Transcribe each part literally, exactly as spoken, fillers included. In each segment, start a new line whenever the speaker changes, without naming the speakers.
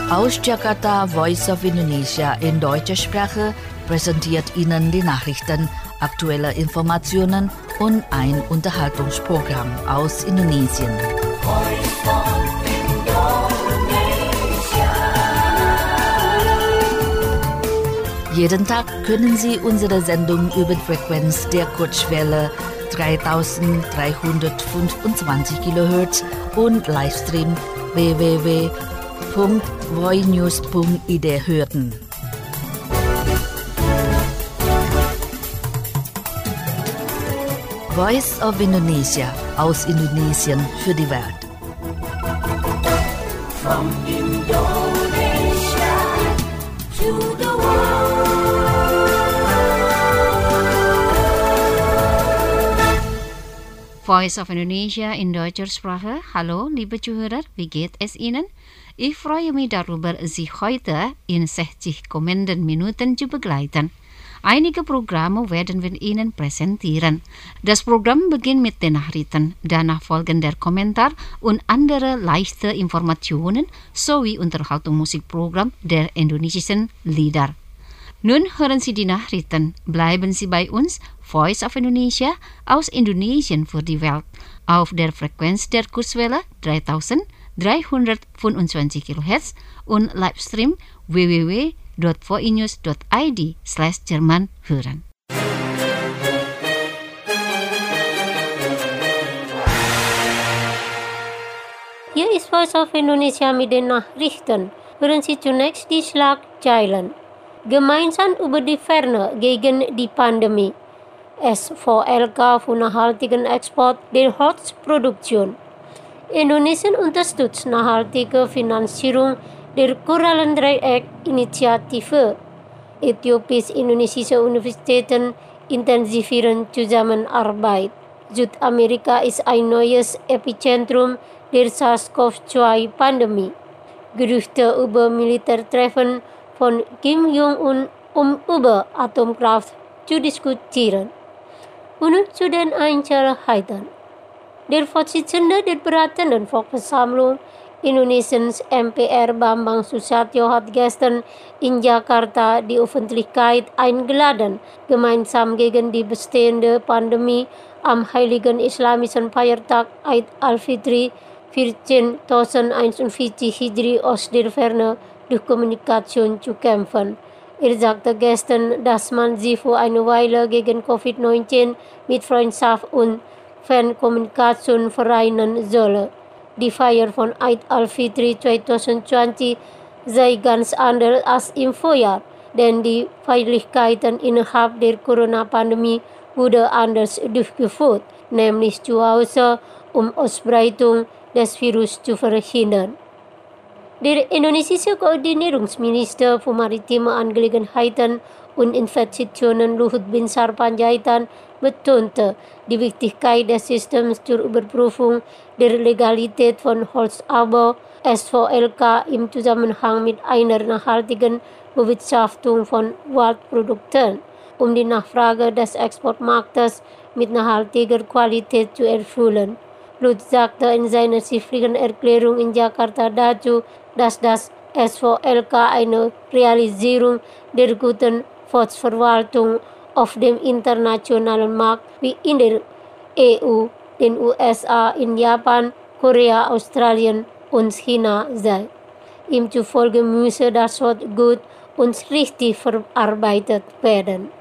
Aus Jakarta, Voice of Indonesia in deutscher Sprache präsentiert Ihnen die Nachrichten, aktuelle Informationen und ein Unterhaltungsprogramm aus Indonesien. Jeden Tag können Sie unsere Sendung über die Frequenz der Kurzwelle dreitausenddreihundertfünfundzwanzig Kilohertz und Livestream w w w punkt voinews punkt i d hören. Voice of Indonesia aus Indonesien für die Welt.
From Indonesia to the world.
Voice of Indonesia in deutscher Sprache. Hallo, liebe Zuhörer, wie geht es Ihnen? Ich freue mich darüber, Sie heute in sechzig kommenden Minuten zu begleiten. Einige Programme werden wir Ihnen präsentieren. Das Programm beginnt mit den Nachrichten, danach folgen der Kommentar und andere leichte Informationen sowie Unterhaltungsmusikprogramm der indonesischen Lieder. Nun hören Sie die Nachrichten. Bleiben Sie bei uns, Voice of Indonesia aus Indonesien für die Welt, auf der Frequenz der Kurzwelle dreitausenddreihundertfünfundzwanzig Kilohertz und Livestream w w w punkt voinews punkt i d slash Jerman hören.
Hier ist Voice of Indonesia mit den Nachrichten. Hören Sie zunächst die Schlagzeilen. Gemeinsam über die Ferne gegen die Pandemie. S V L K für nachhaltigen Export der Holzproduktion. Indonesien unterstützt nachhaltige Finanzierung der Korallendreieck-Initiative. Äthiopisch-indonesische Universitäten intensivieren Zusammenarbeit. Südamerika ist ein neues Epizentrum der SARS-CoV zwei Pandemie. Gerüchte über Militärtreffen von Kim Jong-un, um über Atomkraft zu diskutieren. Und nun zu den Einzelheiten. Der Vorsitzende der beratenden Volksversammlung Indonesiens M P R Bambang Susatyo hat gestern in Jakarta die Öffentlichkeit eingeladen, gemeinsam gegen die bestehende Pandemie am heiligen islamischen Feiertag Eid al-Fitri vierzehntausendeinundvierzig Hijri aus der Ferne durch Kommunikation zu kämpfen. Er sagte gestern, dass man sich für eine Weile gegen Covid neunzehn mit Freundschaft und Fernkommunikation vereinen solle. Die Feier von Eid al-Fitri zwanzig zwanzig sei ganz anders als im Vorjahr, denn die Feierlichkeiten innerhalb der Corona-Pandemie wurde anders durchgeführt, nämlich zu Hause, um Ausbreitung des Virus zu verhindern. Der indonesische Koordinierungsminister für maritime Angelegenheiten und Investitionen Luhut Binsar Panjaitan betonte die Wichtigkeit des Systems zur Überprüfung der Legalität von Holzabbau S V L K im Zusammenhang mit einer nachhaltigen Bewirtschaftung von Waldprodukten, um die Nachfrage des Exportmarktes mit nachhaltiger Qualität zu erfüllen. Luhut sagte in seiner schriftlichen Erklärung in Jakarta dazu, dass das S V L K eine Realisierung der guten Forstverwaltung auf dem internationalen Markt wie in der E U, den U S A, in Japan, Korea, Australien und China sei. Ihm zufolge müsse das Wort gut und richtig verarbeitet werden.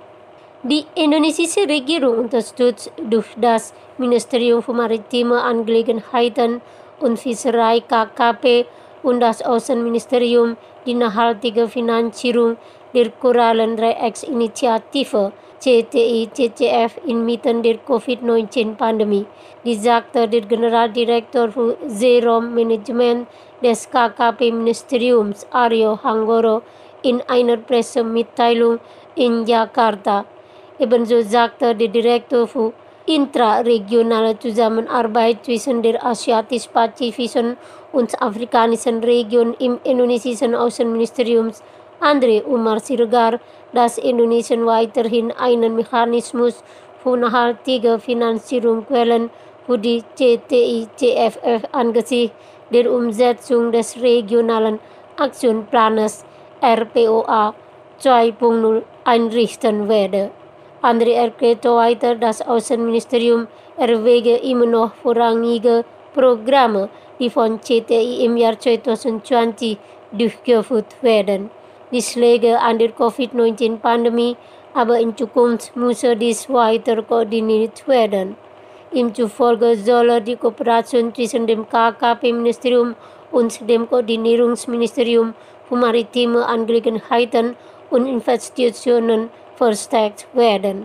Die indonesische Regierung unterstützt durch das Ministerium für maritime Angelegenheiten und Fischerei K K P und das Außenministerium die nachhaltige Finanzierung der Korallendreiecksinitiative C T I C C F inmitten der Covid neunzehn Pandemie, die sagte der Generaldirektor für Seeraummanagement des K K P-Ministeriums Aryo Hanggoro in einer Pressemitteilung in Jakarta. Ebenso sagte der Direktor für intraregionale Zusammenarbeit zwischen der asiatisch-pazifischen und afrikanischen Region im indonesischen Außenministerium Andre Umar Siregar, dass Indonesien weiterhin einen Mechanismus für nachhaltige Finanzierung wählen für die C T I C F F angesichts der Umsetzung des regionalen Aktionsplanes R P O A zwei Punkt null einrichten werde. Andere erklärte weiter, das Außenministerium erwäge immer noch vorrangige Programme, die von C T I im Jahr zwanzig zwanzig durchgeführt werden. Dies läge an der Covid neunzehn Pandemie, aber in Zukunft müsse dies weiter koordiniert werden. Ihm zufolge solle die Kooperation zwischen dem K K P-Ministerium und dem Koordinierungsministerium für maritime Angelegenheiten und Investitionen verstärkt werden.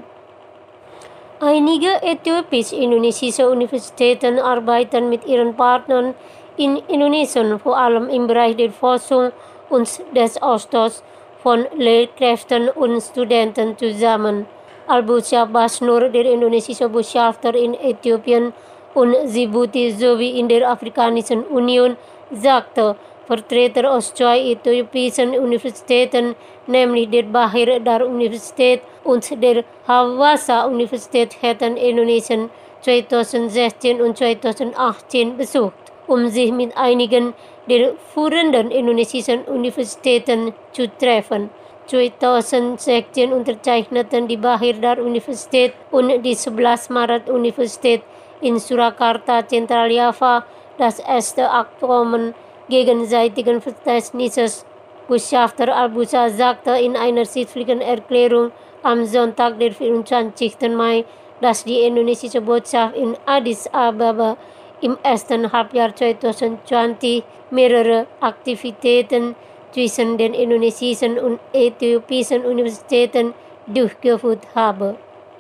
Einige äthiopisch-indonesische Universitäten arbeiten mit ihren Partnern in Indonesien vor allem im Bereich der Forschung und des Austauschs von Lehrkräften und Studenten zusammen. Al-Busya Basnur, der indonesische Botschafter in Äthiopien, und Djibouti sowie in der Afrikanischen Union, sagte, Vertreter aus zwei äthiopischen Universitäten, nämlich der Bahir Dar Universität und der Hawassa-Universität, hätten Indonesien zwanzig sechzehn und zwanzig achtzehn besucht, um sich mit einigen der führenden indonesischen Universitäten zu treffen. zwanzig sechzehn unterzeichneten die Bahir Dar Universität und die sebelas Maret Universität in Surakarta, Zentraljava, das erste Abkommen gegenseitigen Verständnisses. Botschafter Al-Busya sagte in einer schriftlichen Erklärung am Sonntag, der vierundzwanzigsten Mai, dass die indonesische Botschaft in Addis Ababa im ersten Halbjahr zwanzig zwanzig mehrere Aktivitäten zwischen den indonesischen und äthiopischen Universitäten durchgeführt habe.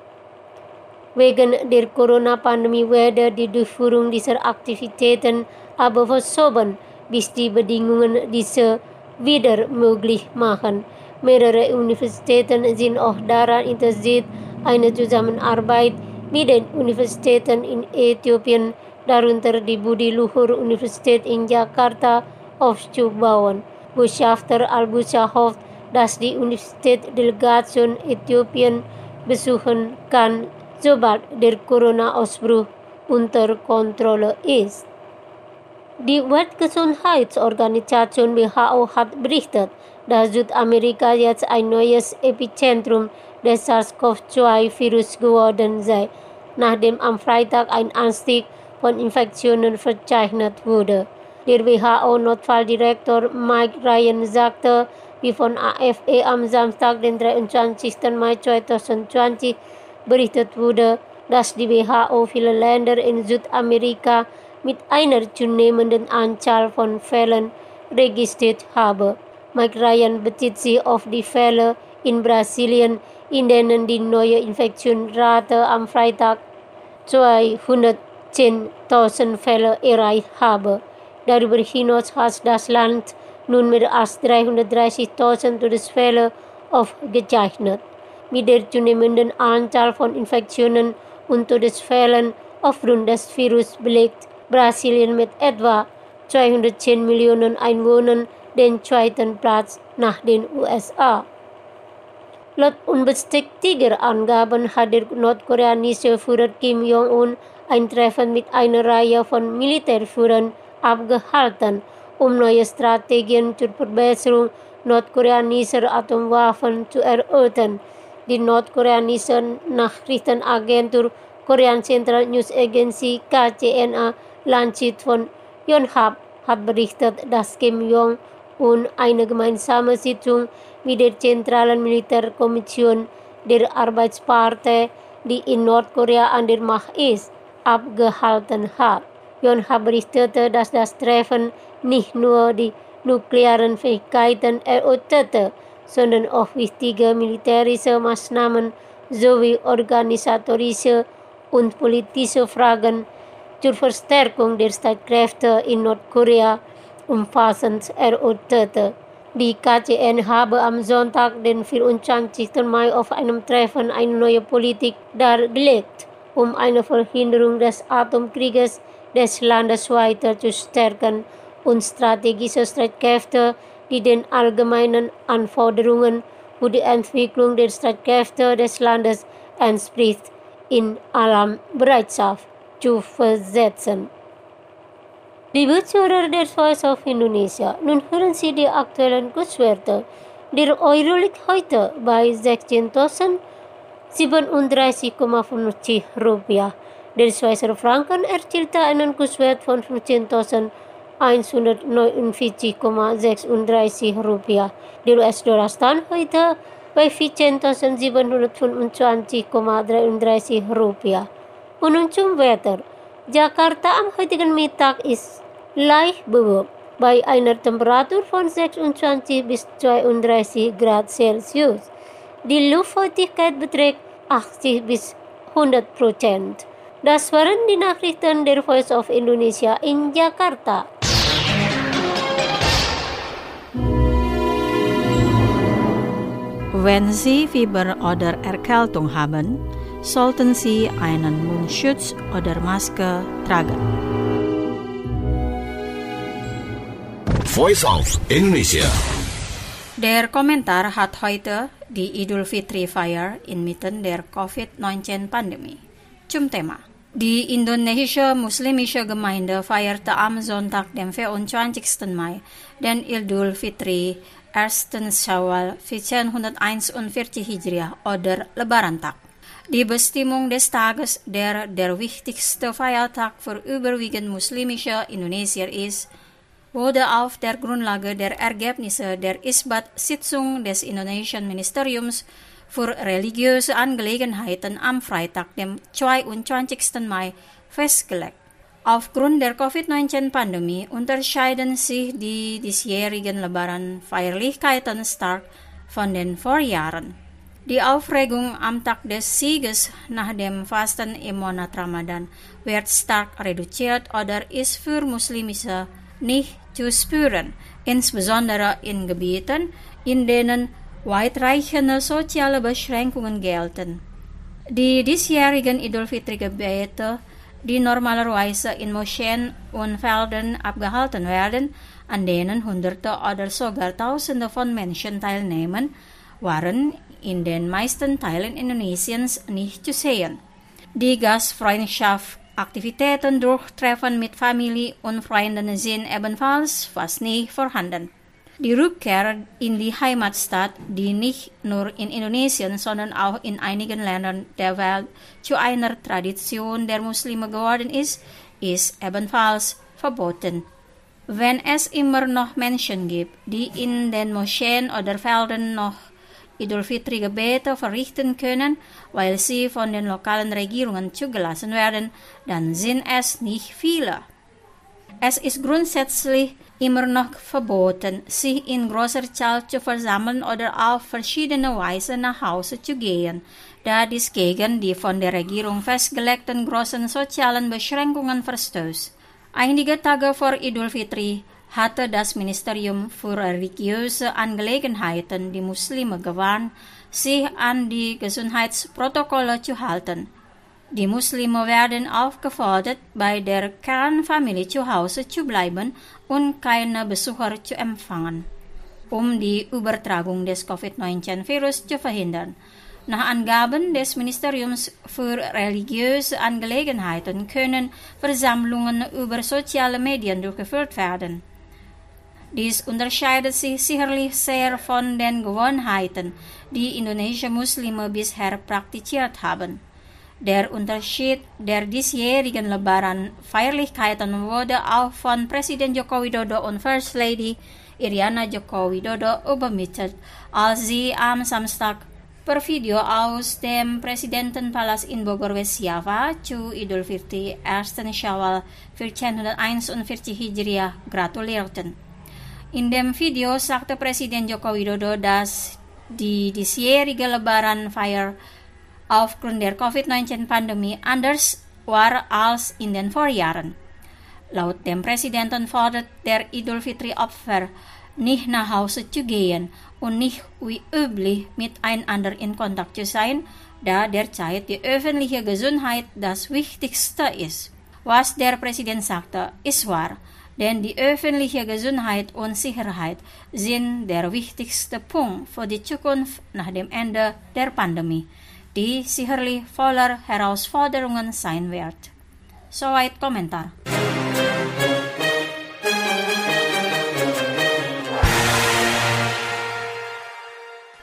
Wegen der Corona-Pandemie werde die Durchführung dieser Aktivitäten aber verschoben, bis die Bedingungen diese wieder möglich machen. Mehrere Universitäten sind auch daran interessiert, eine Zusammenarbeit mit den Universitäten in Äthiopien, darunter die Budi Luhur Universität in Jakarta, aufzubauen. Botschafter Al-Busya hofft, dass die Universitätsdelegation Äthiopien besuchen kann, sobald der Corona-Ausbruch unter Kontrolle ist. Die Weltgesundheitsorganisation W H O hat berichtet, dass Südamerika jetzt ein neues Epizentrum des SARS-CoV zwei Virus geworden sei, nachdem am Freitag ein Anstieg von Infektionen verzeichnet wurde. Der W H O-Notfalldirektor Mike Ryan sagte, wie von A F P am Samstag, den dreiundzwanzigsten Mai zwanzig zwanzig, berichtet wurde, dass die W H O viele Länder in Südamerika mit einer zunehmenden Anzahl von Fällen registriert habe. Mike Ryan bezieht sich auf die Fälle in Brasilien, in denen die neue Infektionsrate am Freitag zweihundertzehntausend Fälle erreicht habe. Darüber hinaus hat das Land nun mehr als dreihundertdreißigtausend Todesfälle aufgezeichnet. Mit der zunehmenden Anzahl von Infektionen und Todesfällen aufgrund des Virus belegt Brasilien mit etwa zweihundertzehn Millionen Einwohnern den zweiten Platz nach den U S A. Laut unbestätigter Angaben hat der nordkoreanische Führer Kim Jong-un ein Treffen mit einer Reihe von Militärführern abgehalten, um neue Strategien zur Verbesserung nordkoreanischer Atomwaffen zu erörtern. Die nordkoreanische Nachrichtenagentur Korean Central News Agency K C N A, lanciert von Yonhap, hat berichtet, dass Kim Jong-un eine gemeinsame Sitzung mit der Zentralen Militärkommission der Arbeitspartei, die in Nordkorea an der Macht ist, abgehalten hat. Yonhap berichtete, dass das Treffen nicht nur die nuklearen Fähigkeiten erörterte, sondern auch wichtige militärische Maßnahmen sowie organisatorische und politische Fragen zur Verstärkung der Streitkräfte in Nordkorea umfassend erörterte. Die K C N habe am Sonntag, den vierundzwanzigsten Mai, auf einem Treffen eine neue Politik dargelegt, um eine Verhinderung des Atomkrieges des Landes weiter zu stärken und strategische Streitkräfte, die den allgemeinen Anforderungen für die Entwicklung der Streitkräfte des Landes entspricht, in Alarmbereitschaft zu versetzen. Liebe Zuhörer der Voice of Indonesia, nun hören Sie die aktuellen Kurswerte der Euroleague heute bei sechzehntausendsiebenunddreißig Komma fünfzig Rupiah. Der Schweizer Franken erzielte einen Kurswert von fünfzehntausendeinhundertneunundvierzig Komma sechsunddreißig Rupiah. Der U S-Dollar stand heute bei vierzehntausendsiebenhundertfünfundzwanzig Komma dreiunddreißig Rupiah. Und nun zum Wetter. Jakarta am heutigen Mittag ist leicht bewölkt bei einer Temperatur von sechsundzwanzig bis zweiunddreißig Grad Celsius. Die Luftfeuchtigkeit beträgt achtzig bis hundert Prozent. Das waren die Nachrichten der Voice of Indonesia in Jakarta.
Wenn Sie Fieber oder Erkältung haben, sollten Sie einen Mundschutz oder Maske tragen.
Voice of Indonesia.
Der Kommentar hat heute die Idul Fitri Feier inmitten der Covid neunzehn Pandemie. Zum Thema. Die indonesische muslimische Gemeinde feierte am Sonntag, dem vierundzwanzigsten Mai, den Idul Fitri ersten Syawal vierzehnhunderteinundvierzig Hijriah oder Lebarantag. Die Bestimmung des Tages, der der wichtigste Feiertag für überwiegend muslimische Indonesier ist, wurde auf der Grundlage der Ergebnisse der Isbat-Sitzung des Indonesischen Ministeriums für religiöse Angelegenheiten am Freitag, dem zweiundzwanzigsten Mai, festgelegt. Aufgrund der Covid neunzehn Pandemie unterscheiden sich die diesjährigen Lebaran-Feierlichkeiten stark von den Vorjahren. Die Aufregung am Tag des Sieges nach dem Fasten im Monat Ramadan wird stark reduziert oder ist für Muslimische nicht zu spüren, insbesondere in Gebieten, in denen weitreichende soziale Beschränkungen gelten. Die diesjährigen Idul Fitri-Gebete, die normalerweise in Moscheen und Feldern abgehalten werden, an denen Hunderte oder sogar Tausende von Menschen teilnehmen, waren in den meisten Teilen Indonesiens nicht zu sehen. Die Gastfreundschaft Aktivitäten durch Treffen mit Familie und Freunden sind ebenfalls fast nicht vorhanden. Die Rückkehr in die Heimatstadt, die nicht nur in Indonesien, sondern auch in einigen Ländern der Welt zu einer Tradition der Muslime geworden ist, ist ebenfalls verboten. Wenn es immer noch Menschen gibt, die in den Moscheen oder Feldern noch Idul Fitri-Gebete verrichten können, weil sie von den lokalen Regierungen zugelassen werden, dann sind es nicht viele. Es ist grundsätzlich immer noch verboten, sich in großer Zahl zu versammeln oder auf verschiedene Weise nach Hause zu gehen, da dies gegen die von der Regierung festgelegten großen sozialen Beschränkungen verstößt. Einige Tage vor Idul Fitri hatte das Ministerium für religiöse Angelegenheiten die Muslime gewarnt, sich an die Gesundheitsprotokolle zu halten. Die Muslime werden aufgefordert, bei der Kernfamilie zu Hause zu bleiben und keine Besucher zu empfangen, um die Übertragung des Covid neunzehn Virus zu verhindern. Nach Angaben des Ministeriums für religiöse Angelegenheiten können Versammlungen über soziale Medien durchgeführt werden. Dies unterscheidet sich sicherlich sehr von den Gewohnheiten, die indonesische Muslime bisher praktiziert haben. Der Unterschied der diesjährigen Lebaran-Feierlichkeiten wurde auch von Präsident Joko Widodo und First Lady Iriana Joko Widodo übermittelt, als sie am Samstag per Video aus dem Präsidentenpalast in Bogor, West Java, zu Idul Fitri ersten Syawal vierzehnhunderteinundvierzig Hijriah gratulierten. In dem Video sagte Präsident Joko Widodo, dass die diesjährige Lebaran-Feier aufgrund der Covid neunzehn Pandemie anders war als in den Vorjahren. Laut dem Präsidenten fordert der Idul Fitri-Opfer nicht nach Hause zu gehen und nicht wie üblich miteinander in Kontakt zu sein, da derzeit die öffentliche Gesundheit das Wichtigste ist. Was der Präsident sagte, ist wahr, denn die öffentliche Gesundheit und Sicherheit sind der wichtigste Punkt für die Zukunft nach dem Ende der Pandemie, die sicherlich voller Herausforderungen sein wird. Soweit Kommentar.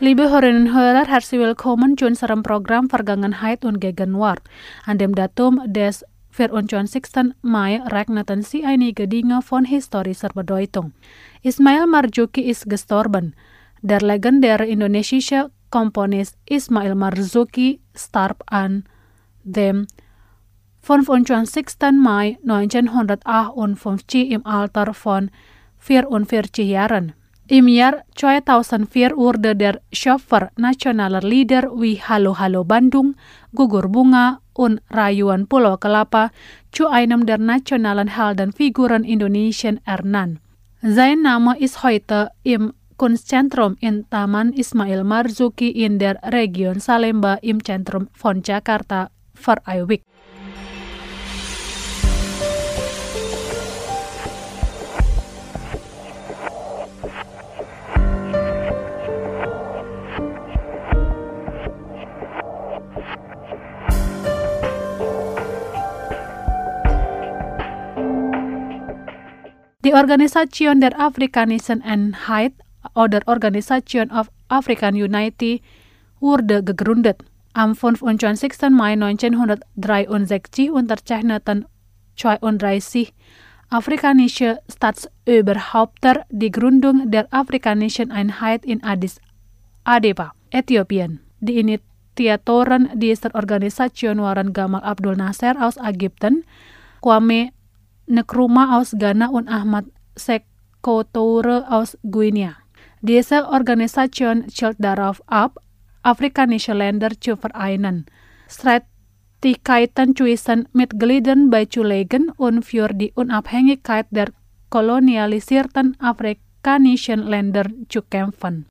Liebe Hörerinnen und Hörer, herzlich willkommen zu unserem Programm Vergangenheit und Gegenwart. An dem Datum des vierundzwanzigsten Mai regneten sie einige Dinge von historischer Bedeutung. Ismail Marzuki ist gestorben. Der legendäre indonesische Komponis Ismail Marzuki starb an dem fünfundzwanzigsten Mai neunzehnhundertachtundfünfzig im Alter von vierundvierzig Jahren. Im Jahr zweitausendvier wurde der Schöpfer nationaler Lieder wie Halo Halo Bandung, Gugur Bunga und Rayuan Pulau Kelapa zu einem der nationalen Heldenfiguren Indonesien ernannt. Sein Name ist heute im Kunstzentrum in Taman Ismail Marzuki in der Region Salemba im Zentrum von Jakarta verewigt. Die Organisation der Afrikanischen Einheit oder Organisation of African Unity wurde gegründet. Am fünfundzwanzigsten Mai neunzehnhundertdreiundsechzig unterzeichneten zweiunddreißig afrikanische Staatsoberhäupter die Gründung der Afrikanischen Einheit in Addis Abeba, Äthiopien. Die Initiatoren dieser Organisation waren Gamal Abdel Nasser aus Ägypten, Kwame Nkrumah aus Ghana und Ahmad Sékou Touré aus Guinea. Diese Organisation zielt darauf ab, afrikanische Länder zu vereinen, Streitigkeiten zwischen Mitgliedern beizulegen und für die Unabhängigkeit der kolonialisierten afrikanischen Länder zu kämpfen.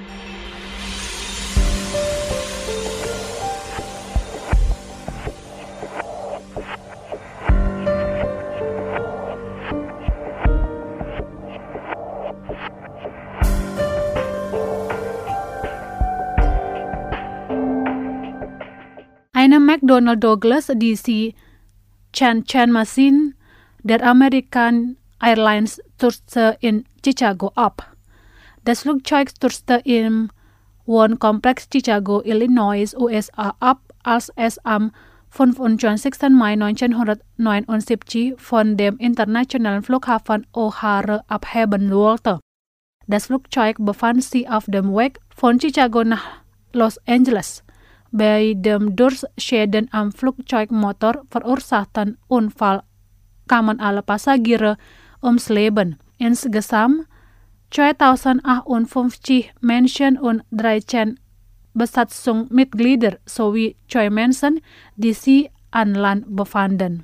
Eine McDonnell Douglas D C Chan-Chan Maschine der American Airlines stürzte in Chicago ab. Das Flugzeug stürzte im Wohnkomplex Chicago, Illinois, U S A ab, als es am fünfundzwanzigsten Mai neunzehnhundertneunundsiebzig von dem internationalen Flughafen O'Hare abheben wollte. Das Flugzeug befand sich auf dem Weg von Chicago nach Los Angeles. Bei dem durch Schäden am Flugzeugmotor verursachten Unfall kamen alle Passagiere ums Leben. Insgesamt zweitausendachthundertfünfzig Menschen und dreizehn Besatzungsmitglieder sowie zwei Menschen, die sich an Land befanden.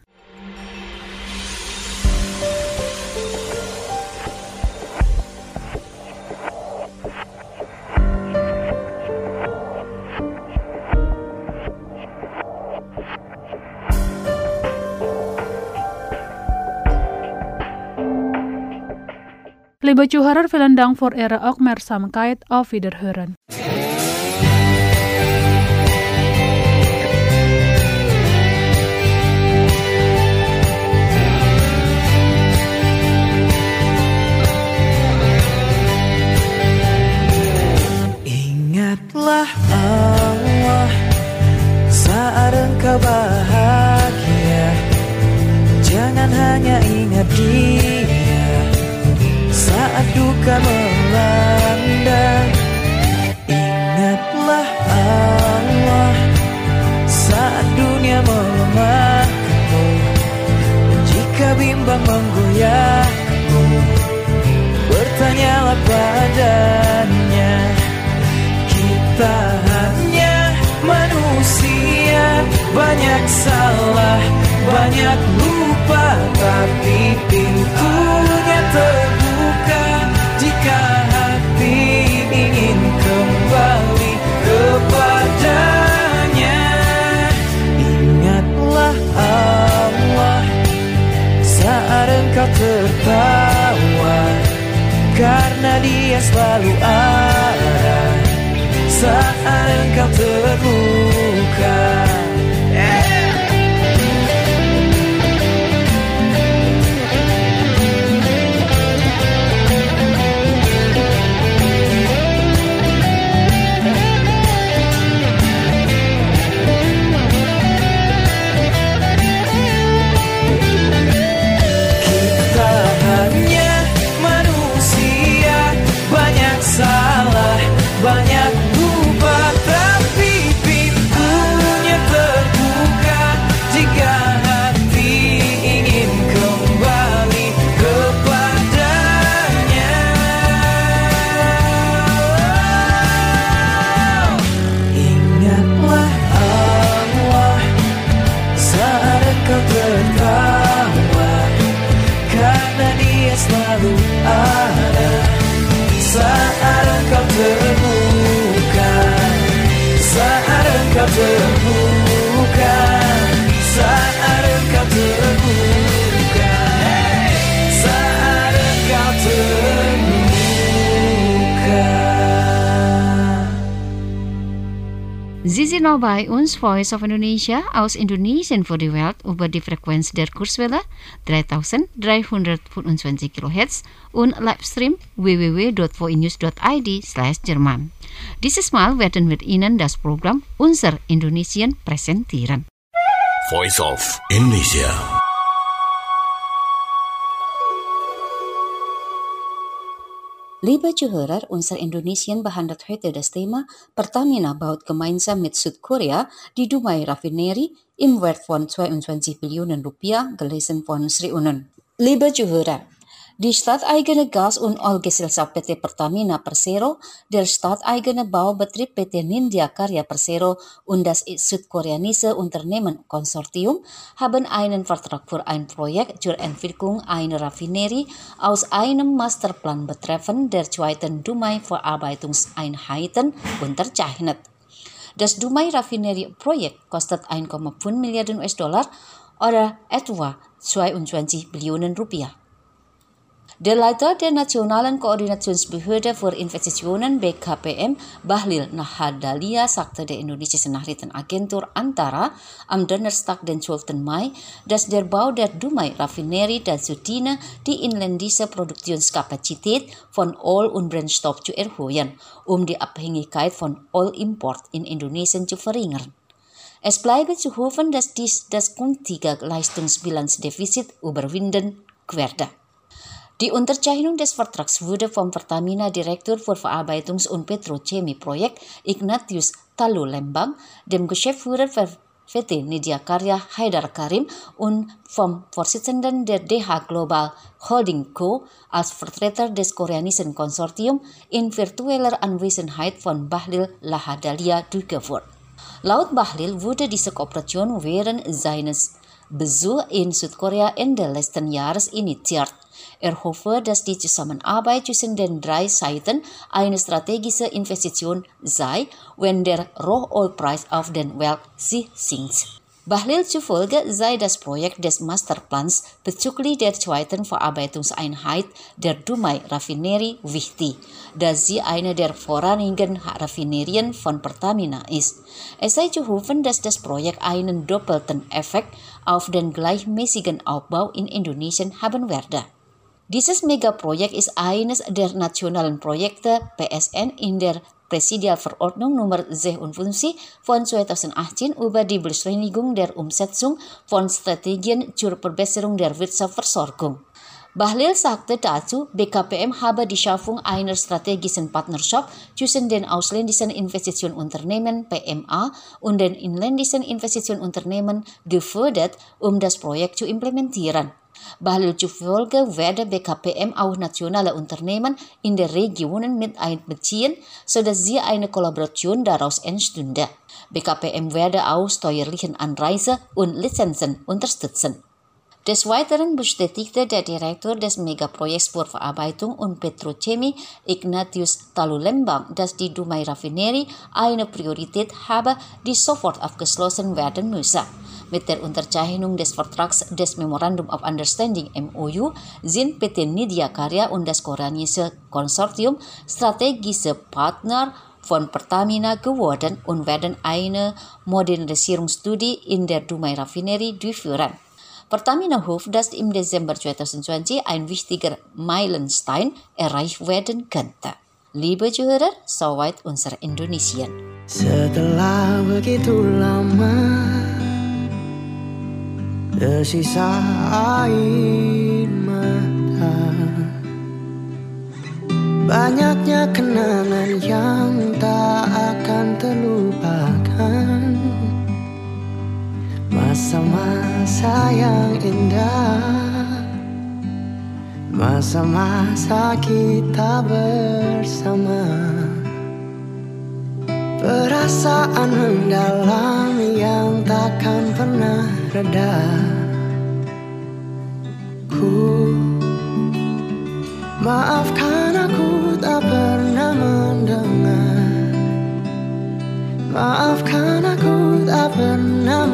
Liebe Zuhörer, vielen Dank für Ihre Aufmerksamkeit. Auf Wiederhören.
Ingatlah Allah saat engkau bahagia, jangan hanya ingat Dia saat duka melanda. Ingatlah Allah saat dunia melemahkanmu, jika bimbang menggoyahkanmu, bertanyalah padanya. Kita hanya manusia, banyak salah, banyak lupa, tapi pintunya terbuka jika hati ingin kembali kepadanya. Ingatlah Allah saat engkau tertawa, karena Dia selalu ada saat engkau terluka.
Sie sind noch bei uns, Voice of Indonesia, aus Indonesien für die Welt über die Frequenz der Kurzwelle dreitausenddreihundertfünfundzwanzig Kilohertz und Livestream w w w punkt voinews punkt i d slash Jerman. Dieses Mal werden wir Ihnen das Programm Unser Indonesien präsentieren.
Voice of Indonesia.
Liebe Zuhörer, unser Indonesien behandelt heute das Thema Pertamina baut gemeinsam mit Südkorea die Dumai Raffinerie im Wert von zweiundzwanzig Billionen Rupiah, gelesen von Sri Unun. Liebe Zuhörer, die staateigene Gas- und Ölgesellschaft P T Pertamina Persero, der staateigene Baubetrieb P T Nindya Karya Persero und das südkoreanische Unternehmen Konsortium haben einen Vertrag für ein Projekt zur Entwicklung einer Raffinerie aus einem Masterplan betreffend der zweiten Dumai-Verarbeitungseinheiten unterzeichnet. Das Dumai-Raffinerie-Projekt kostet eins Komma fünf Milliarden U S-Dollar oder etwa zweiundzwanzig Billionen Rupiah. Der Leiter der Nationalen Koordinationsbehörde für Investitionen B K P M, Bahlil Lahadalia, sagte der indonesischen Nachrichtenagentur Antara am Donnerstag, den zwölften Mai, dass der Bau der Dumai-Raffinerie dazu diene, die inländische Produktionskapazität von Öl und Brennstoff zu erhöhen, um die Abhängigkeit von Ölimport in Indonesien zu verringern. Es bleibe zu hoffen, dass dies das künftige Leistungsbilanzdefizit überwinden werde. Die Unterzeichnung des Vertrags wurde vom Pertamina-Direktor für Verarbeitungs- und Petrochemie-Projekt Ignatius Talulembang, dem Geschäftsführer für P T Nindya Karya Haidar Karim und vom Vorsitzenden der D H Global Holding Co. als Vertreter des koreanischen Konsortiums in virtueller Anwesenheit von Bahlil Lahadalia durchgeführt. Laut Bahlil wurde diese Kooperation während seines Besuchs in Südkorea Ende letzten Jahres initiiert. Er hoffe, dass die Zusammenarbeit zwischen den drei Seiten eine strategische Investition sei, wenn der Rohölpreis auf der Welt sinkt. Bahlil zufolge sei das Projekt des Masterplans bezüglich der zweiten Verarbeitungseinheit der Dumai-Raffinerie wichtig, da sie eine der vorrangigen Raffinerien von Pertamina ist. Es sei zu hoffen, dass das Projekt einen doppelten Effekt auf den gleichmäßigen Aufbau in Indonesien haben werde. Dieses Megaprojekt ist eines der nationalen Projekte P S N in der Präsidialverordnung Nummer siebenundfünfzig von zweitausendachtzehn über die Beschleunigung der Umsetzung von Strategien zur Verbesserung der Wirtschaftsversorgung. Bahlil sagte dazu, B K P M habe die Schaffung einer strategischen Partnerschaft zwischen den ausländischen Investitionsunternehmen P M A und den inländischen Investitionsunternehmen gefördert, um das Projekt zu implementieren. Bahlil zufolge werde B K P M auch nationale Unternehmen in den Regionen mit einbeziehen, sodass sie eine Kollaboration daraus entstünde. B K P M werde auch steuerlichen Anreize und Lizenzen unterstützen. Des Weiteren bestätigte der Direktor des Megaprojekts für Verarbeitung und Petrochemie, Ignatius Talulembang, dass die Dumai-Raffinerie eine Priorität habe, die sofort abgeschlossen werden müsse. Mit der Unterzeichnung des Vertrags des Memorandum of Understanding M O U sind P T Nindya Karya und das koreanische Konsortium strategische Partner von Pertamina geworden und werden eine Modernisierungsstudie in der Dumai-Raffinerie durchführen. Pertamina hofft, dass im Dezember zweitausendzwanzig ein wichtiger Meilenstein erreicht werden könnte. Liebe Zuhörer, soweit unser Indonesien.
Setelah begitu lama tersisa air mata, banyaknya kenangan yang tak akan terlupakan, masa-masa yang indah, masa-masa kita bersama, perasaan mendalam yang takkan pernah reda. Ku maafkan aku tak pernah mendengar, maafkan aku tak pernah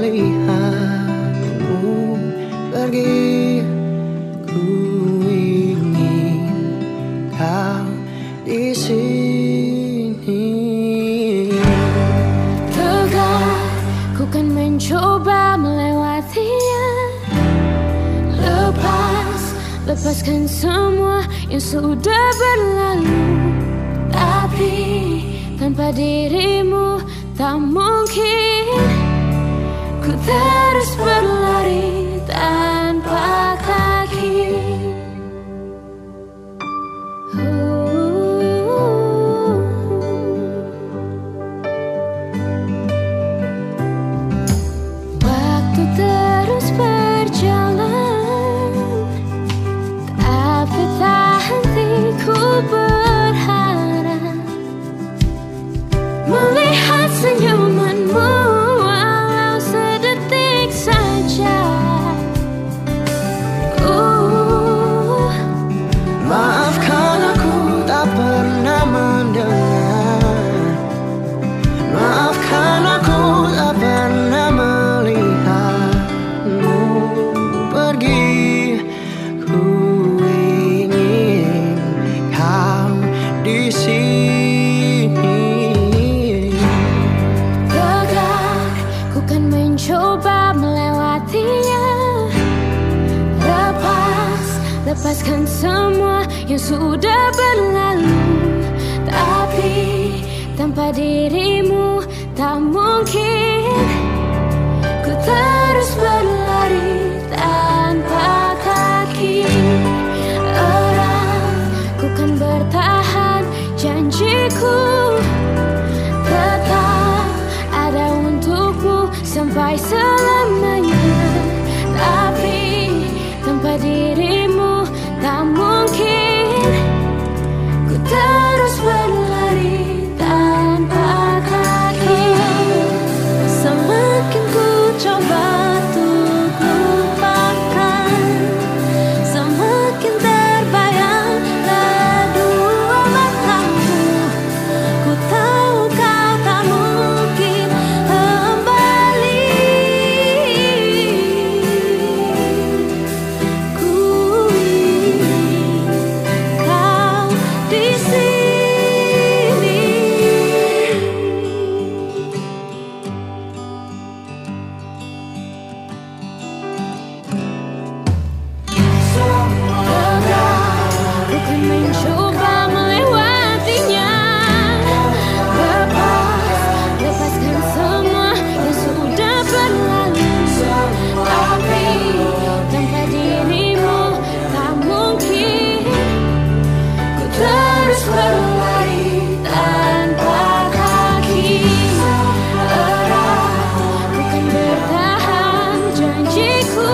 melihatmu pergi. Ku ingin kau di sini.
lepaskan semua yang sudah berlalu. Tapi tanpa dirimu tak mungkin ku terus berlari tanpa kaki. Waktu terus berjalan, tapi tak henti ku berharap melihat senyumanmu walau sedetik saja. uh.
Maafkan aku tak pernah mendengar, maafkan aku tak pernah melihatmu pergi. Ku ingin kau di sini.
Tegar, ku kan mencoba melewatinya. Lepas, lepaskan semua yang sudah berlalu. Tapi tanpa dirimu tak mungkin ku terus berlari tanpa kaki. Erat, ku kan bertahan, janjiku tetap ada untukmu sampai selamanya. Tapi tanpa dirimu tak mungkin ku terus berlari tanpa kaki. Semakin ku coba untuk lupakan, semakin terbayang kedua matamu. Ku tahu kau tak mungkin kembali. Ku ingin kau di sini. Bukan mencoba melewatinya. Lepas, lepaskan semua yang sudah berlalu. Tapi tanpa dirimu tak mungkin ku terus berlari tanpa kaki. Erat, ku kan bertahan, janjiku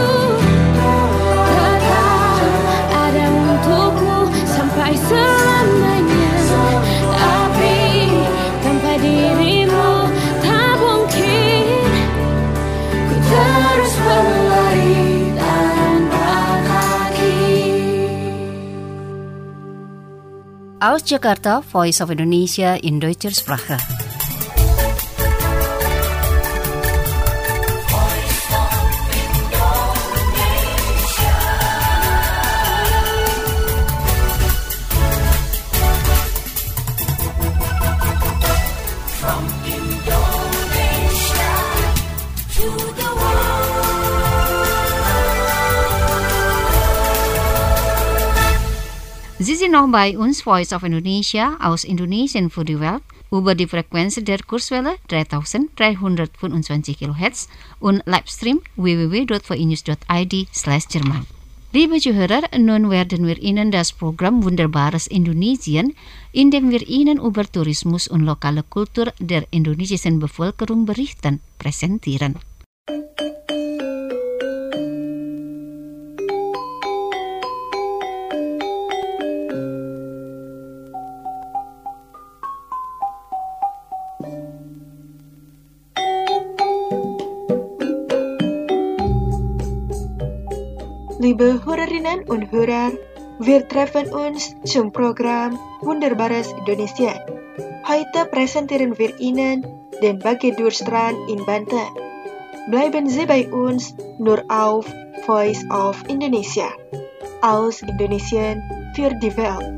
tetap ada untukmu sampai selamanya. Tapi tanpa dirimu tak mungkin ku terus berlari tanpa kaki.
Aus Jakarta, Voice of Indonesia in Deutscher Sprache. Sie sind noch bei uns, Voice of Indonesia, aus Indonesien für die Welt, über die Frequenz der Kurzwelle dreitausenddreihundertfünfundzwanzig Kilohertz und Livestream w w w punkt v i news punkt i d slash Jerman. Liebe Zuhörer, nun werden wir Ihnen das Programm Wunderbares Indonesien, in dem wir Ihnen über Tourismus und lokale Kultur der indonesischen Bevölkerung berichten, präsentieren.
Liebe Hörerinnen und Hörer, wir treffen uns zum Programm Wunderbares Indonesien. Heute präsentieren wir Ihnen den Bagedurstrand in Banten. Bleiben Sie bei uns nur auf Voice of Indonesia, aus Indonesien für die Welt.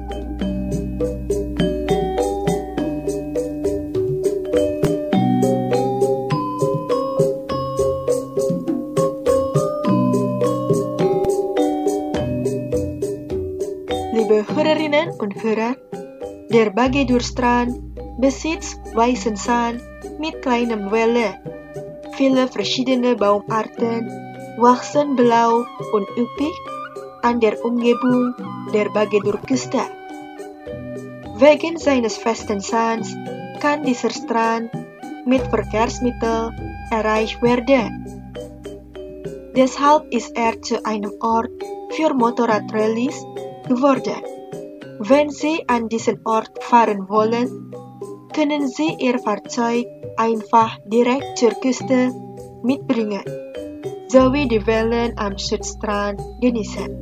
Liebe Hörerinnen und Hörer, der Bagedurstrand besitzt weißen Sand mit kleinem Welle. Viele verschiedene Baumarten wachsen blau und üppig an der Umgebung der Bagedurküste. Wegen seines festen Sands kann dieser Strand mit Verkehrsmitteln erreicht werden. Deshalb ist er zu einem Ort für Motorradrallyes geworden. Wenn Sie an diesen Ort fahren wollen, können Sie Ihr Fahrzeug einfach direkt zur Küste mitbringen, sowie die Wellen am Südstrand genießen.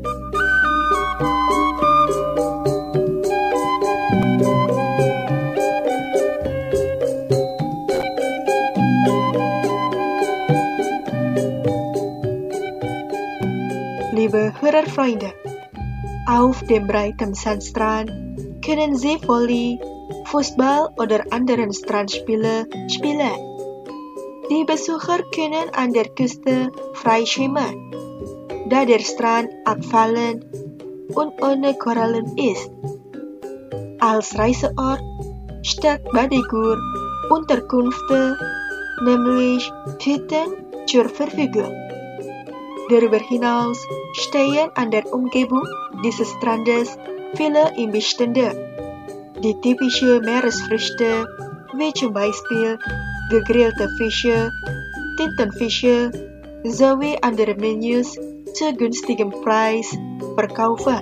Liebe Hörerfreunde, auf dem breiten Sandstrand können Sie Volley, Fußball oder anderen Strandspiele spielen. Die Besucher können an der Küste frei schwimmen, da der Strand abfallend und ohne Korallen ist. Als Reiseort stellt Badegur Unterkünfte, nämlich Hütten, zur Verfügung. Darüber hinaus stehen an der Umgebung dieses Strandes viele Imbissstände, die typische Meeresfrüchte, wie zum Beispiel gegrillte Fische, Tintenfische sowie andere Menüs zu günstigem Preis verkaufen.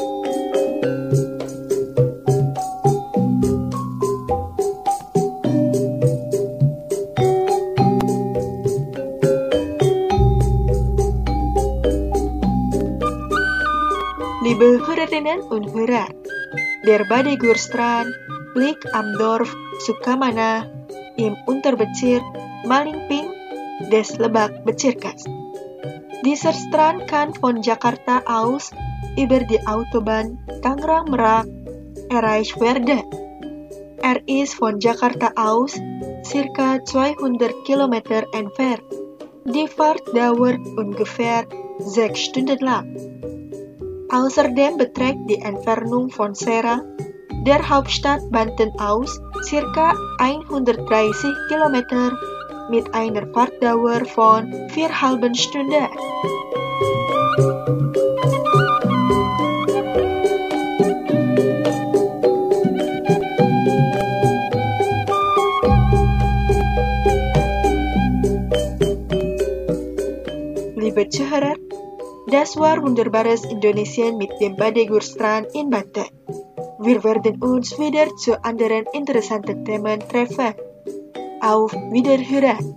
Liebe Hörerinnen und Hörer, der Badegurstrand liegt am Dorf Sukamana im Unterbezirk Malingping des Lebak-Bezirkes. Dieser Strand kann von Jakarta aus über die Autobahn Tangerang-Merak erreicht werden. Er ist von Jakarta aus circa zweihundert Kilometer entfernt. Die Fahrt dauert ungefähr sechs Stunden lang. Außerdem beträgt die Entfernung von Serang, der Hauptstadt Banten aus, ca. hundertdreißig Kilometer mit einer Fahrtdauer von vier halben Stunden. Liebe Zuhörer, das war wunderbares Indonesien mit dem Badegurstrand in Banten. Wir werden uns wieder zu anderen interessanten Themen treffen. Auf Wiederhören!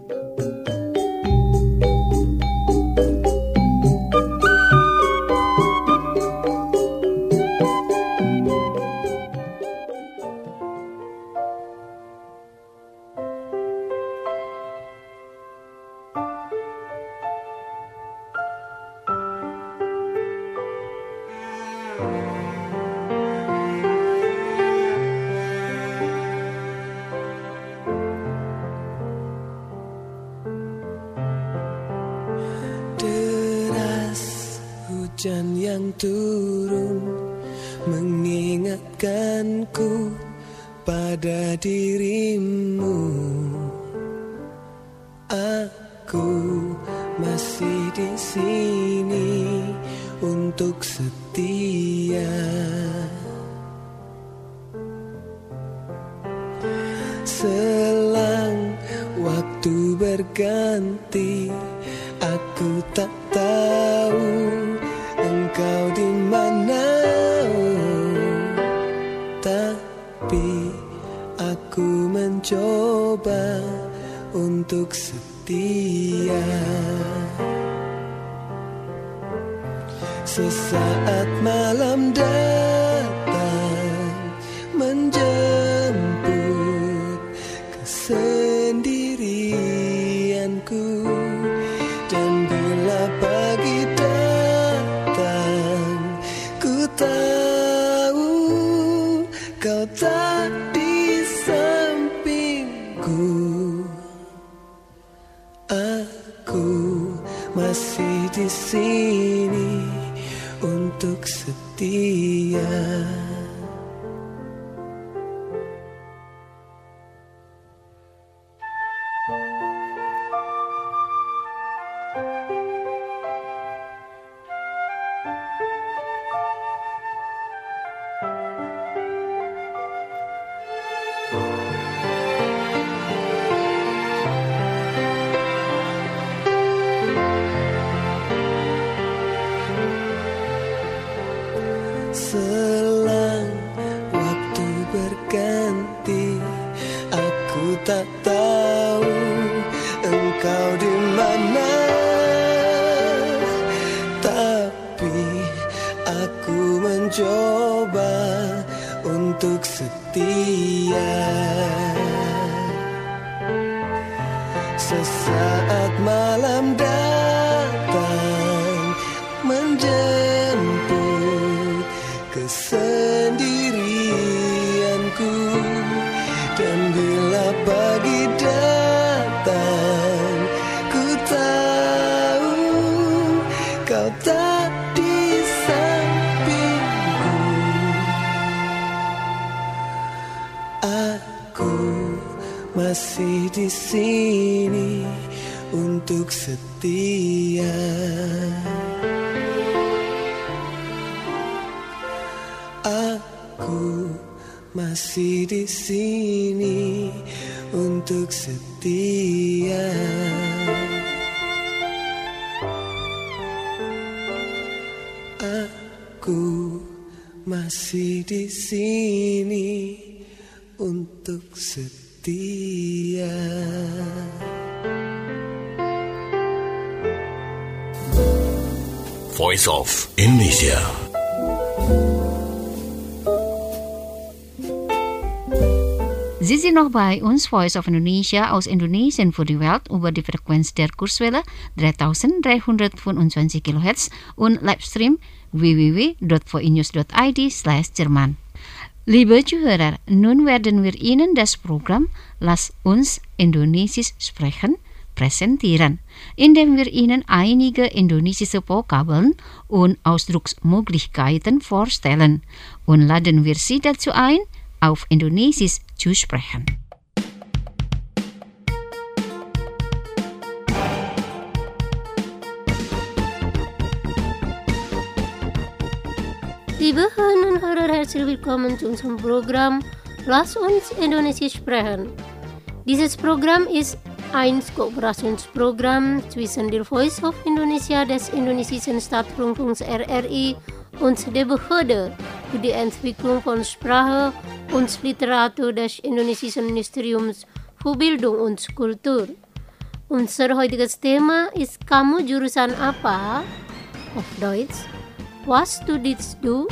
Hujan yang turun mengingatkanku pada dirimu. Aku masih di sini untuk setia. Selang waktu berganti, aku tak tahu engkau di mana, tapi aku mencoba untuk setia. Sesaat malam datang menjemput kesendirianku, dan bila pagi datang, ku tahu kau tak di sampingku. Aku masih di sini untuk setia. selang waktu berganti, aku tak tahu engkau di mana, tapi aku mencoba untuk setia. Sesaat malam datang menjemput kesendirianku, dan bila pagi datang ku tahu kau tak di sampingku. Aku masih di sini untuk setia. Aku masih di sini untuk setia. Aku masih di sini untuk setia.
Voice of Indonesia.
Sie sind noch bei uns, Voice of Indonesia aus Indonesien für die Welt über die Frequenz der Kurzwelle dreitausenddreihundertfünfundzwanzig Kilohertz und Livestream w w w punkt v i news punkt i d slash Jerman. Liebe Zuhörer, nun werden wir Ihnen das Programm Lass uns Indonesisch sprechen präsentieren, indem wir Ihnen einige indonesische Vokabeln und Ausdrucksmöglichkeiten vorstellen, und laden wir Sie dazu ein, auf Indonesisch zu sprechen.
Liebe Hörerinnen und Hörer, herzlich willkommen zu unserem Programm Lass uns Indonesisch sprechen. Dieses Programm ist ein Kooperationsprogramm zwischen der Voice of Indonesia des indonesischen Staatsrundfunks R R I und der Behörde für die Entwicklung von Sprache und Literatur des indonesischen Ministeriums für Bildung und Kultur. Unser heutiges Thema ist Kamu jurusan apa? Auf Deutsch, was studierst du?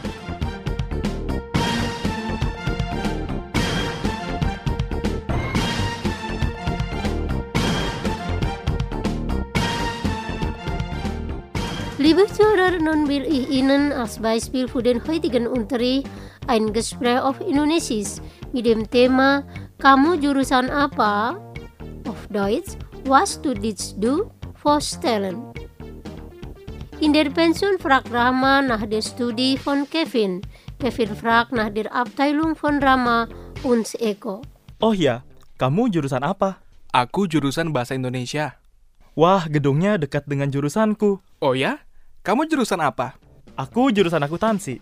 Liebe Zuhörer, nun will ich Ihnen als Beispiel für den heutigen Unterricht ein Gespräch auf Indonesisch mit dem Thema Kamu jurusan apa? Auf Deutsch, was studierst du? vorstellen. In der Pension fragt Rama nach der Studie von Kevin. Kevin fragt nach der Abteilung von Rama und Eko.
Oh ya, kamu jurusan apa?
Aku jurusan Bahasa Indonesia.
Wah, gedungnya dekat dengan jurusanku.
Oh ya? Kamu jurusan apa?
Aku jurusan akuntansi.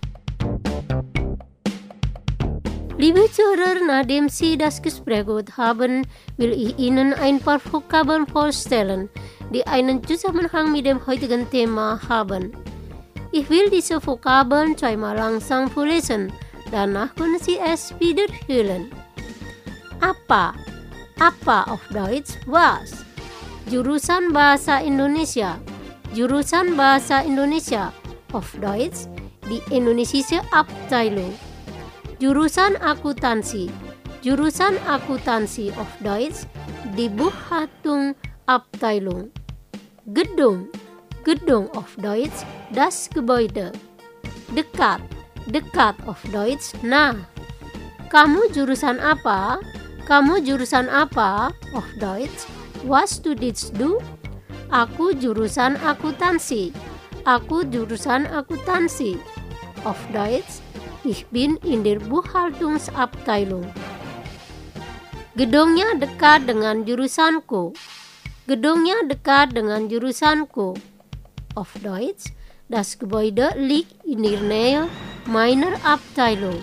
Liebe Zuhörer, nachdem Sie das Gespräch gehört haben, will ich Ihnen ein paar Vokabeln vorstellen, die einen Zusammenhang mit dem heutigen Thema haben. Ich will diese Vokabeln zweimal langsam vorlesen, danach können Sie es wiederholen. Apa? Apa auf Deutsch was? Jurusan Bahasa Indonesia. Jurusan Bahasa Indonesia. Auf Deutsch die indonesische Abteilung. Jurusan Akuntansi. Jurusan Akuntansi auf Deutsch die Buchhaltung Abteilung. Gedung. Gedung auf Deutsch das Gebäude. Dekat. Dekat auf Deutsch nah. Kamu jurusan apa? Kamu jurusan apa? Auf Deutsch was studierst du? Aku jurusan akuntansi. Aku jurusan akuntansi. Auf Deutsch ich bin in der Buchhaltungsabteilung. Gedungnya dekat dengan jurusanku. Gedungnya dekat dengan jurusanku. Auf Deutsch das Gebäude liegt in der Nähe meiner Abteilung.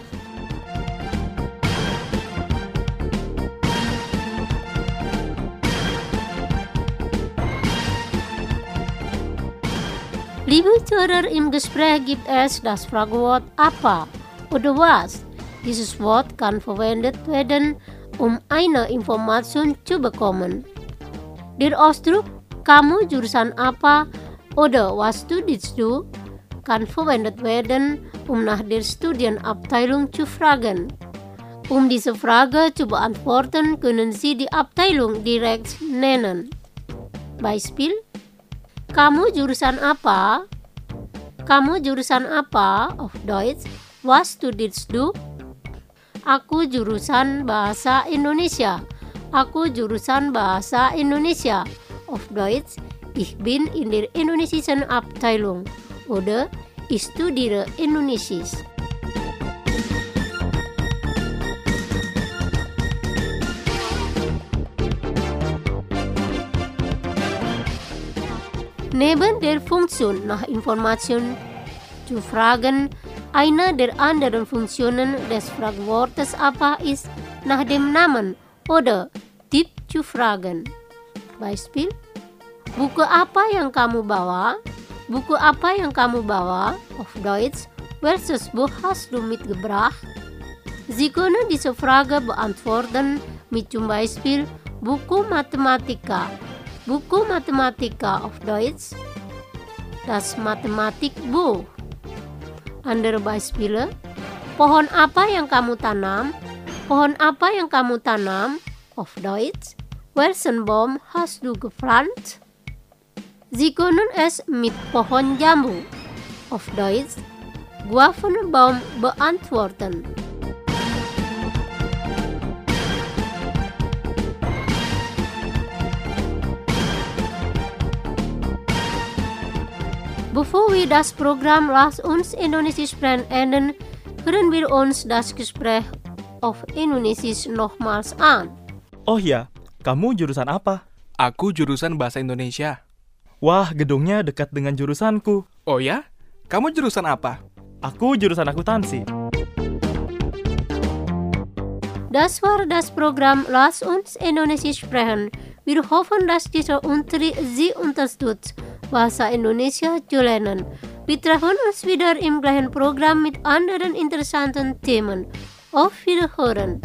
Liebe Heute im Gespräch gibt es das Fragewort apa oder was. Dieses Wort kann verwendet werden, um eine Information zu bekommen. Der Ausdruck kamu jurusan apa oder was studierst du kann verwendet werden, um nach der Studienabteilung zu fragen. Um diese Frage zu beantworten, können Sie die Abteilung direkt nennen. Beispiel: Kamu jurusan apa? Kamu jurusan apa? Auf Deutsch, was studierst du? Aku jurusan Bahasa Indonesia. Aku jurusan Bahasa Indonesia. Auf Deutsch, ich bin in der indonesischen Abteilung. Oder ich studiere Indonesisch. Neben der Funktion nach Informationen zu fragen, eine der anderen Funktionen des Fragwortes apa ist, nach dem Namen oder Typ zu fragen. Beispiel: Buku apa yang kamu bawa? Buku apa yang kamu bawa? Auf Deutsch, welches Buch hast du mitgebracht? Sie können diese Frage beantworten mit zum Beispiel Buku Mathematika. Buku Mathematika, auf Deutsch, das Mathematikbuch. Andere Beispiele: Pohon apa yang kamu tanam? Pohon apa yang kamu tanam? Auf Deutsch, welchen Baum hast du gepflanzt? Sie können es mit Pohon Jambu, auf Deutsch, Guavenbaum beantworten. Bevor wir das Programm Lass uns Indonesisch sprechen enden, hören wir uns das Gespräch auf Indonesisch nochmals an.
Oh ya, kamu jurusan apa?
Aku jurusan Bahasa Indonesia.
Wah, gedungnya dekat dengan jurusanku.
Oh ya? Kamu jurusan apa?
Aku jurusan akuntansi.
Das war das Programm Lass uns Indonesisch sprechen. Wir hoffen, dass dieser Unterricht Sie unterstützt, Bahasa Indonesia zu lernen. Wir treffen uns wieder im gleichen Programm mit anderen interessanten Themen. Auf Wiederhören!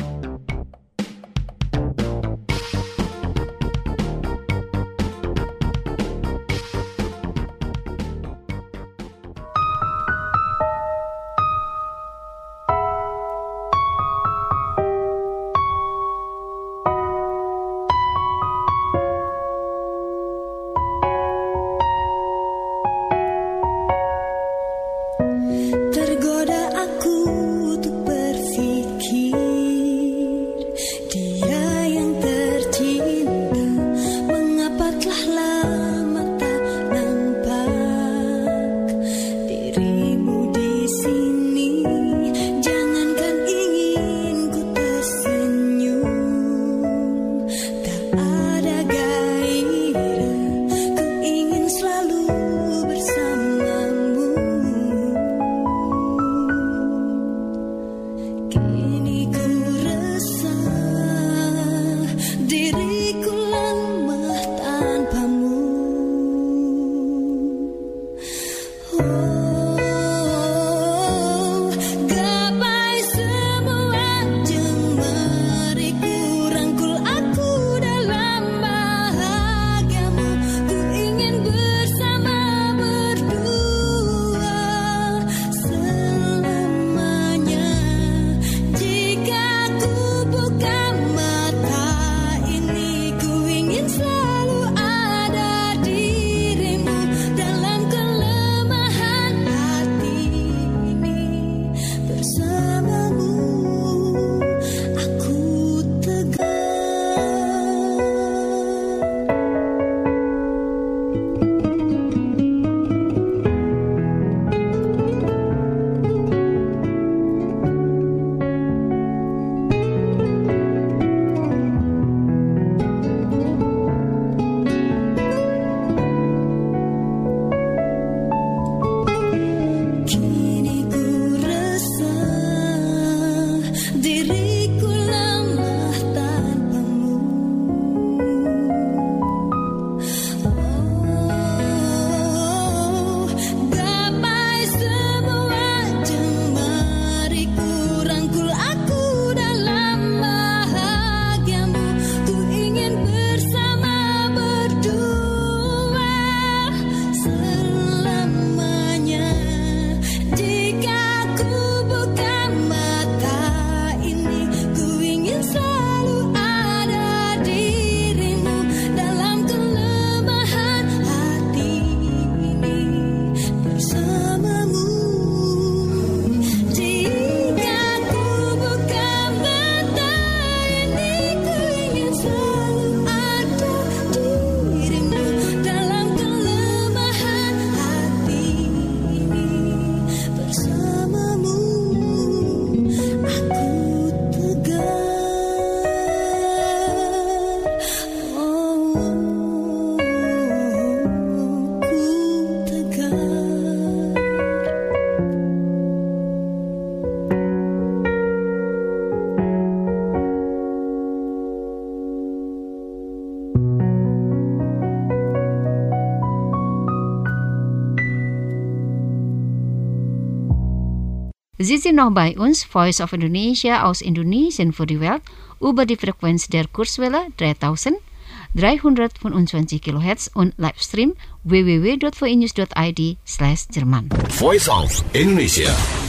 Sie sind noch bei uns, Voice of Indonesia aus Indonesien für die Welt, über die Frequenz der Kurzwelle dreitausenddreihundertfünfundzwanzig Kilohertz und Livestream w w w dot v news dot i d slash Jerman.
Voice of Indonesia.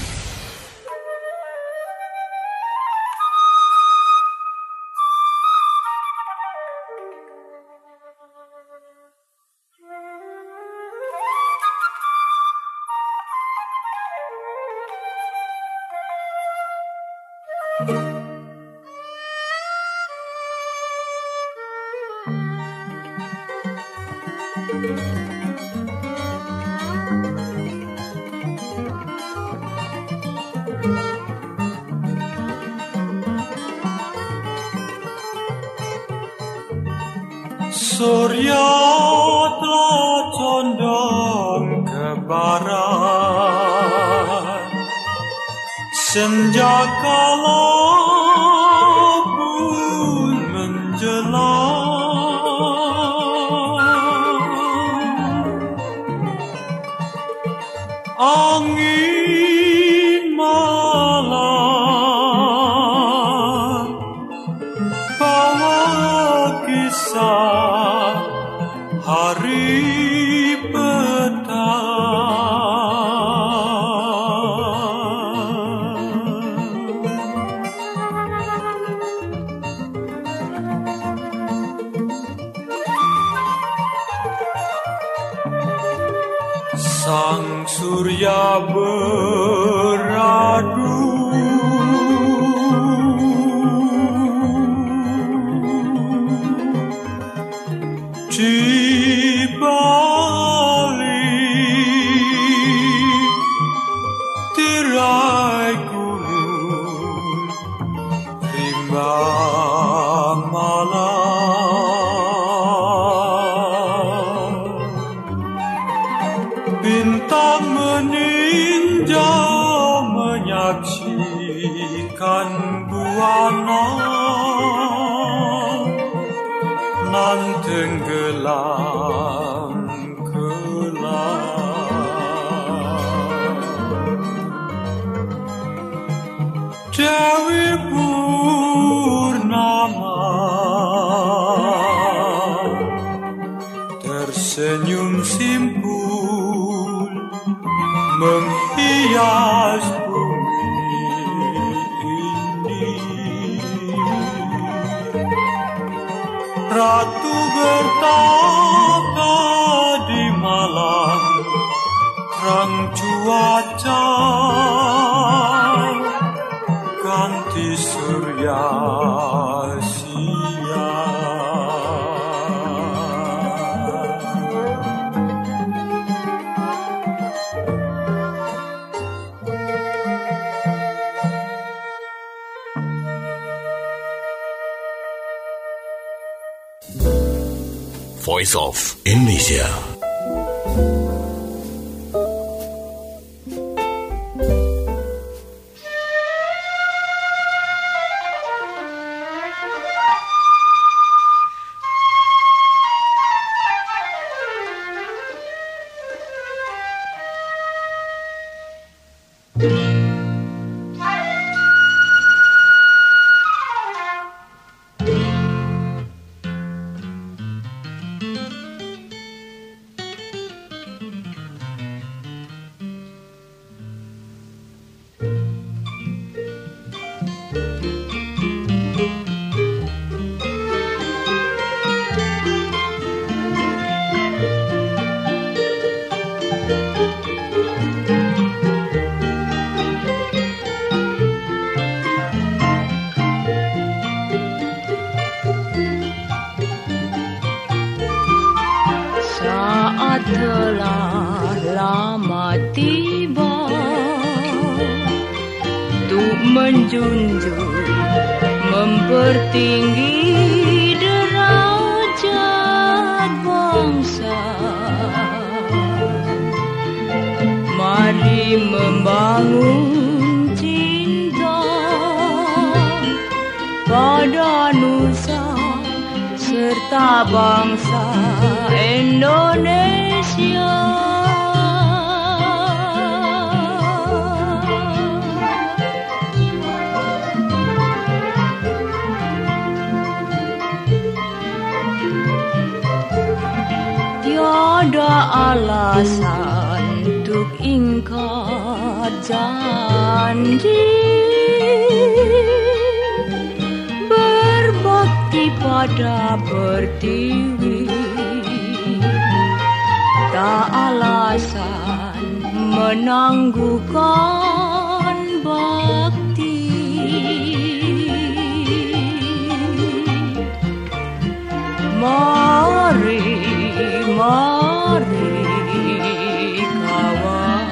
Surya telah condong ke barat, senja kala pun menjelang. Angin malam bawa kisah hari petang. Sang surya beradu di balik tirai gunung rimba malam. Bintang meninjau menyaksikan buana nan tenggelam kelam. Dewi Purnama tersenyum simpul menghias bumi ini. Ratu bertata di malam terang cuaca, ganti surya
Voice of Indonesia.
Saat telah lama tiba untuk menjunjung mempertinggi derajat bangsa. Mari membangun cinta pada nusa serta bangsa Indonesia. alasan untuk ingkar janji, berbakti pada pertiwi. Tak alasan menangguhkan bakti. Mari, mari kawan,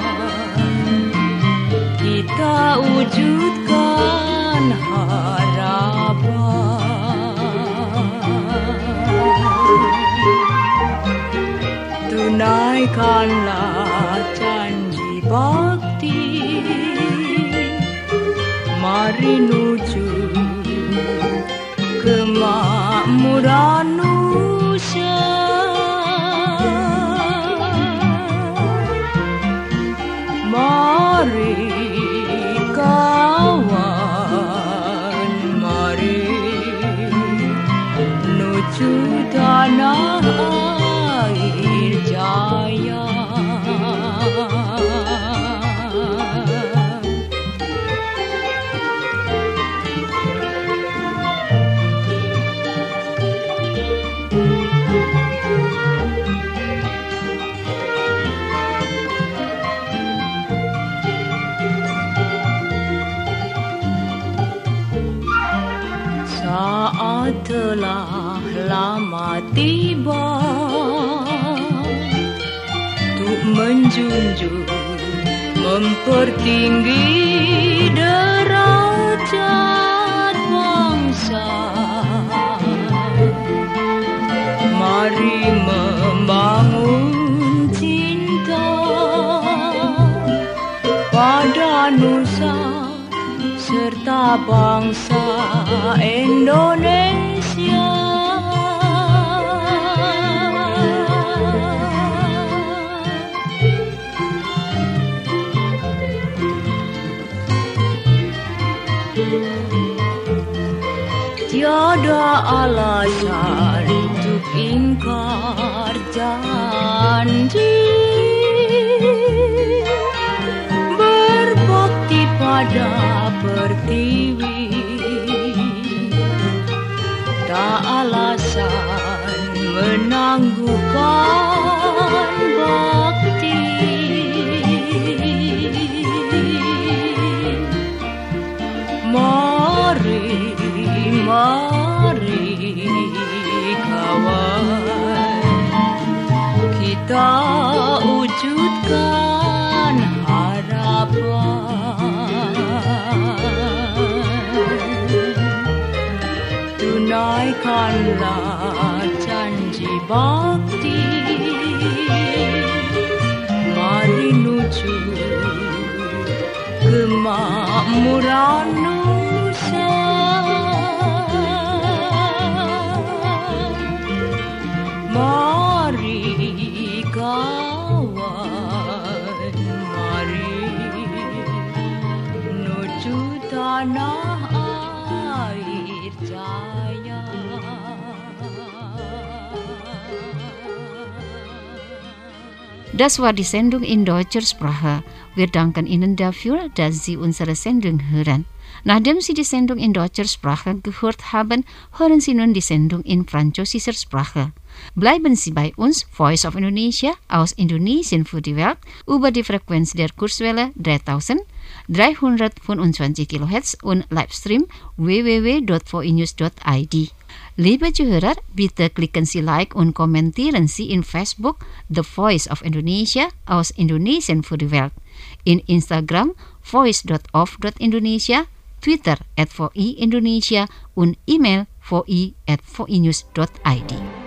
kita wujudkan harapan. Tunaikanlah janji bakti, mari nuju kemakmuran Nusa. Mari kawan, mari nuju tanah air jaya. Saat telah lama tiba untuk menjunjung, mempertinggi derajat bangsa. Mari membangun cinta pada Nusa serta bangsa Indonesia. Tiada alasan untuk ingkar janji, berbakti pada pertiwi. Tak alasan menangguhkan bakti. Mari, mari kawan, kita wujudkan harapan. Tunaikanlah janji bakti, mari nuju kemakmuran Nusa. Mari kawan, mari nuju tanah air jaya.
Das war die Sendung in deutscher Sprache. Wir danken Ihnen dafür, dass Sie unsere Sendung hören. Nachdem Sie die Sendung in deutscher Sprache gehört haben, hören Sie nun die Sendung in französischer Sprache. Bleiben Sie bei uns, Voice of Indonesia aus Indonesien für die Welt, über die Frequenz der Kurzwelle dreitausenddreihundertfünfundzwanzig Kilohertz und Livestream w w w punkt v i news punkt i d. Liebe Zuhörer, bitte klicken Sie Like und kommentieren Sie in Facebook The Voice of Indonesia aus Indonesien für die Welt, in Instagram voice dot of dot indonesia, Twitter at v i indonesia und E-Mail v i at v i news dot i d.